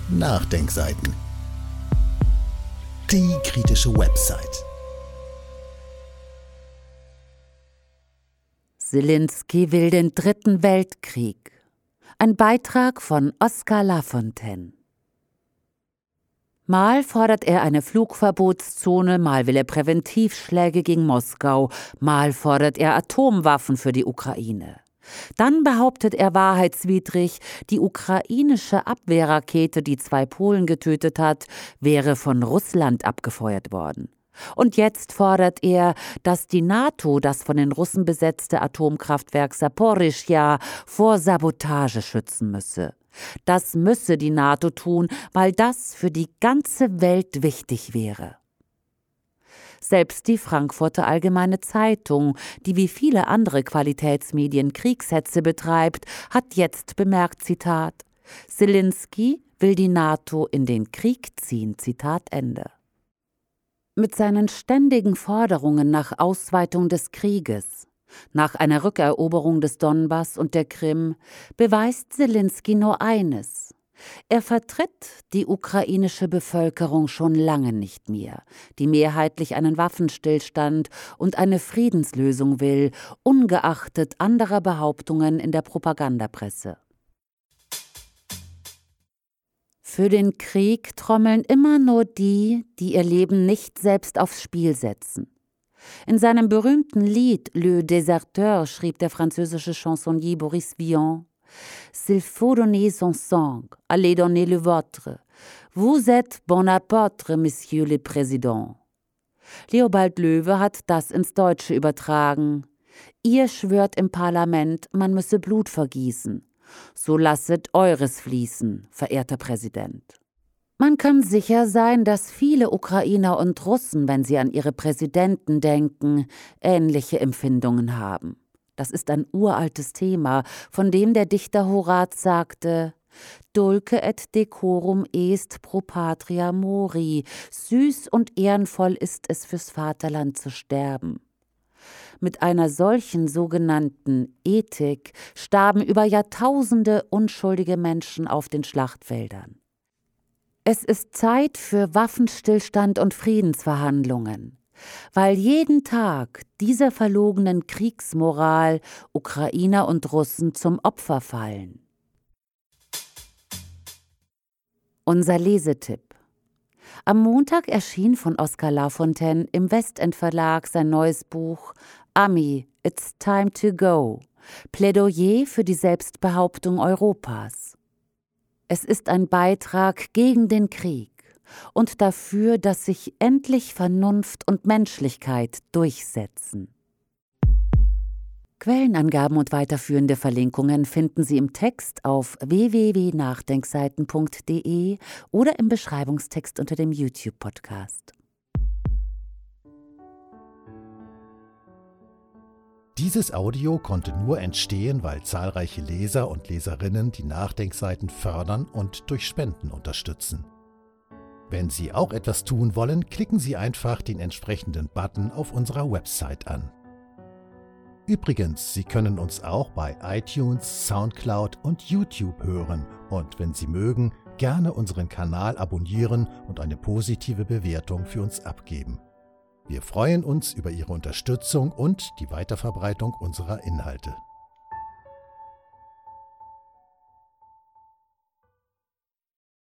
Nachdenkseiten. Die kritische Website. Zelensky will den Dritten Weltkrieg. Ein Beitrag von Oskar Lafontaine. Mal fordert er eine Flugverbotszone, mal will er Präventivschläge gegen Moskau, mal fordert er Atomwaffen für die Ukraine. Dann behauptet er wahrheitswidrig, die ukrainische Abwehrrakete, die 2 Polen getötet hat, wäre von Russland abgefeuert worden. Und jetzt fordert er, dass die NATO das von den Russen besetzte Atomkraftwerk Saporischschja vor Sabotage schützen müsse. Das müsse die NATO tun, weil das für die ganze Welt wichtig wäre. Selbst die Frankfurter Allgemeine Zeitung, die wie viele andere Qualitätsmedien Kriegshetze betreibt, hat jetzt bemerkt, Zitat, Zelensky will die NATO in den Krieg ziehen, Zitat Ende. Mit seinen ständigen Forderungen nach Ausweitung des Krieges, nach einer Rückeroberung des Donbass und der Krim, beweist Zelensky nur eines: Er vertritt die ukrainische Bevölkerung schon lange nicht mehr, die mehrheitlich einen Waffenstillstand und eine Friedenslösung will, ungeachtet anderer Behauptungen in der Propagandapresse. Für den Krieg trommeln immer nur die, die ihr Leben nicht selbst aufs Spiel setzen. In seinem berühmten Lied Le Déserteur schrieb der französische Chansonnier Boris Vian: S'il faut donner son sang, allez donner le vôtre. Vous êtes bon apôtre, Monsieur le Président. Leopold Löwe hat das ins Deutsche übertragen. Ihr schwört im Parlament, man müsse Blut vergießen. So lasset eures fließen, verehrter Präsident. Man kann sicher sein, dass viele Ukrainer und Russen, wenn sie an ihre Präsidenten denken, ähnliche Empfindungen haben. Das ist ein uraltes Thema, von dem der Dichter Horaz sagte: Dulce et decorum est pro patria mori, süß und ehrenvoll ist es, fürs Vaterland zu sterben. Mit einer solchen sogenannten Ethik starben über Jahrtausende unschuldige Menschen auf den Schlachtfeldern. Es ist Zeit für Waffenstillstand und Friedensverhandlungen, weil jeden Tag dieser verlogenen Kriegsmoral Ukrainer und Russen zum Opfer fallen. Unser Lesetipp: Am Montag erschien von Oskar Lafontaine im Westend Verlag sein neues Buch Ami, It's Time to Go, Plädoyer für die Selbstbehauptung Europas. Es ist ein Beitrag gegen den Krieg und dafür, dass sich endlich Vernunft und Menschlichkeit durchsetzen. Quellenangaben und weiterführende Verlinkungen finden Sie im Text auf www.nachdenkseiten.de oder im Beschreibungstext unter dem YouTube-Podcast. Dieses Audio konnte nur entstehen, weil zahlreiche Leser und Leserinnen die Nachdenkseiten fördern und durch Spenden unterstützen. Wenn Sie auch etwas tun wollen, klicken Sie einfach den entsprechenden Button auf unserer Website an. Übrigens, Sie können uns auch bei iTunes, Soundcloud und YouTube hören und, wenn Sie mögen, gerne unseren Kanal abonnieren und eine positive Bewertung für uns abgeben. Wir freuen uns über Ihre Unterstützung und die Weiterverbreitung unserer Inhalte.